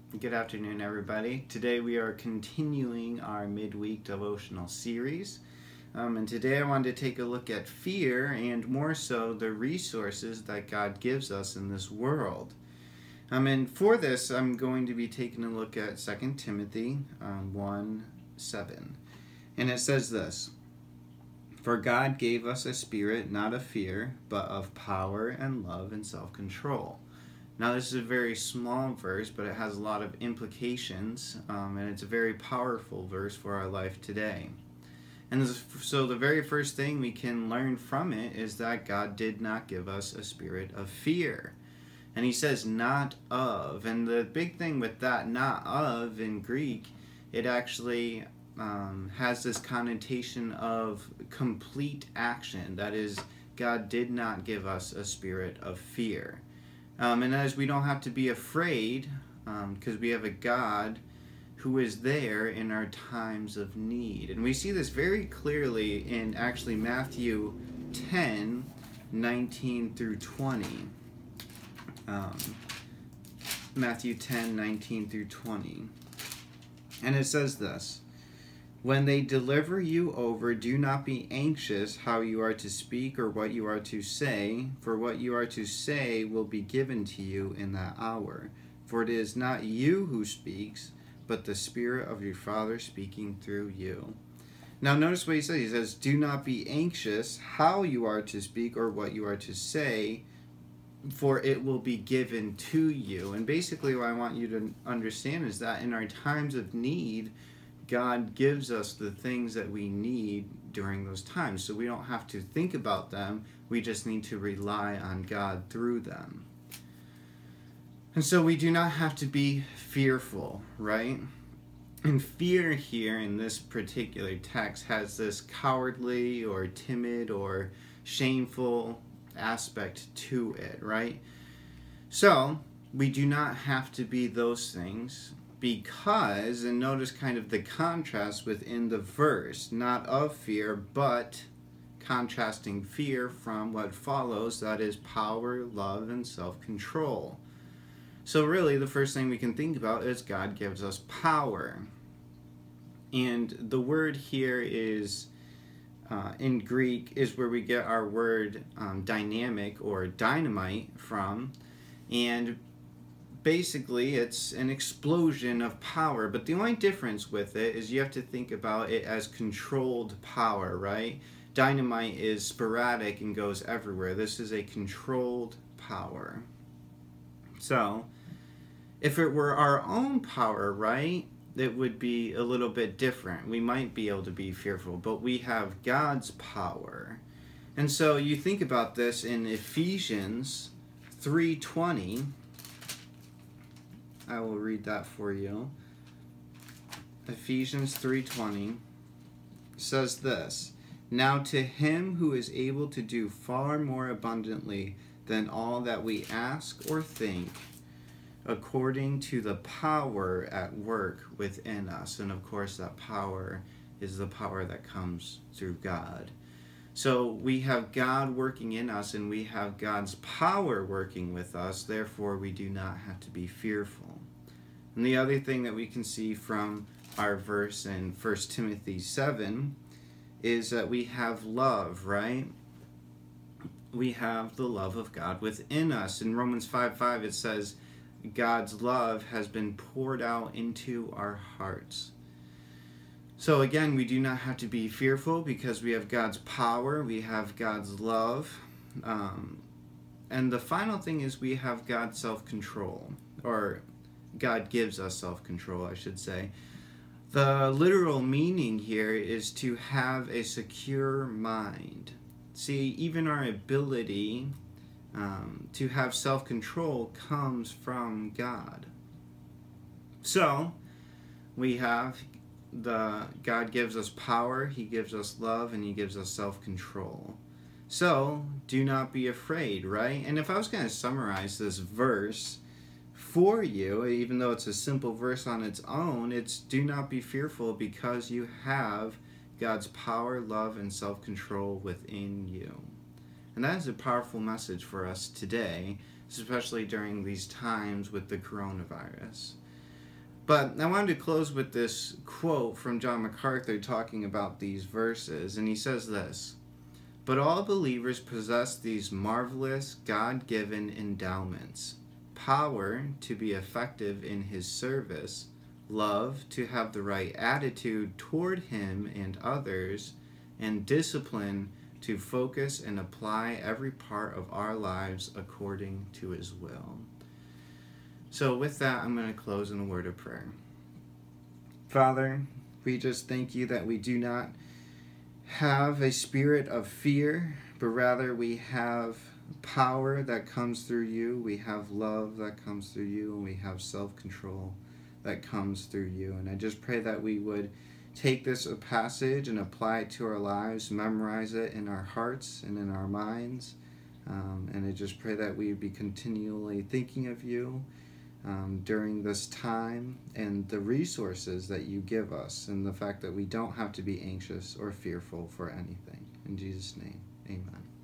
Good afternoon, everybody. Today we are continuing our midweek devotional series. And today I wanted to take a look at fear and more so the resources that God gives us in this world. And for this, I'm going to be taking a look at 2 Timothy 1:7. And it says this: "For God gave us a spirit not of fear, but of power and love and self-control." Now, this is a very small verse, but it has a lot of implications, and it's a very powerful verse for our life today. And so the very first thing we can learn from it is that God did not give us a spirit of fear. And he says not of. And the big thing with that not of in Greek, it actually has this connotation of complete action. That is, God did not give us a spirit of fear. And as we don't have to be afraid, because we have a God who is there in our times of need. And we see this very clearly in actually Matthew 10:19 through 20. Matthew 10:19 through 20. And it says this: "When they deliver you over, do not be anxious how you are to speak or what you are to say, for what you are to say will be given to you in that hour. For it is not you who speaks, but the Spirit of your Father speaking through you." Now notice what he says. He says, do not be anxious how you are to speak or what you are to say, for it will be given to you. And basically what I want you to understand is that in our times of need, God gives us the things that we need during those times. So we don't have to think about them. We just need to rely on God through them. And so we do not have to be fearful, right? And fear here in this particular text has this cowardly or timid or shameful aspect to it, right? So we do not have to be those things. Because, and notice kind of the contrast within the verse, not of fear, but contrasting fear from what follows, that is power, love, and self-control. So really, the first thing we can think about is God gives us power. And the word here is, in Greek, is where we get our word dynamic or dynamite from. And basically, it's an explosion of power, but the only difference with it is you have to think about it as controlled power, right? Dynamite is sporadic and goes everywhere. This is a controlled power. So, if it were our own power, right, it would be a little bit different. We might be able to be fearful, but we have God's power. And so you think about this in Ephesians 3:20. I will read that for you. Ephesians 3:20 says this: "Now to him who is able to do far more abundantly than all that we ask or think, according to the power at work within us." And of course that power is the power that comes through God. So we have God working in us and we have God's power working with us, therefore we do not have to be fearful. And the other thing that we can see from our verse in 1 Timothy 7 is that we have love, right? We have the love of God within us. In Romans 5:5 it says, God's love has been poured out into our hearts. So again, we do not have to be fearful because we have God's power, we have God's love. And the final thing is we have God's self-control, or God gives us self-control, I should say. The literal meaning here is to have a secure mind. See, even our ability to have self-control comes from God. So, we have God gives us power, he gives us love, and he gives us self-control. So, do not be afraid, right? And if I was going to summarize this verse for you, even though it's a simple verse on its own, it's do not be fearful because you have God's power, love, and self-control within you. And that is a powerful message for us today, especially during these times with the coronavirus. But I wanted to close with this quote from John MacArthur talking about these verses, and he says this: "But all believers possess these marvelous God-given endowments: power to be effective in his service, love to have the right attitude toward him and others, and discipline to focus and apply every part of our lives according to his will." So with that, I'm going to close in a word of prayer. Father, we just thank you that we do not have a spirit of fear, but rather we have power that comes through you, we have love that comes through you, and we have self-control that comes through you. And I just pray that we would take this passage and apply it to our lives, memorize it in our hearts and in our minds, and I just pray that we would be continually thinking of you during this time, and the resources that you give us, and the fact that we don't have to be anxious or fearful for anything. In Jesus' name, amen.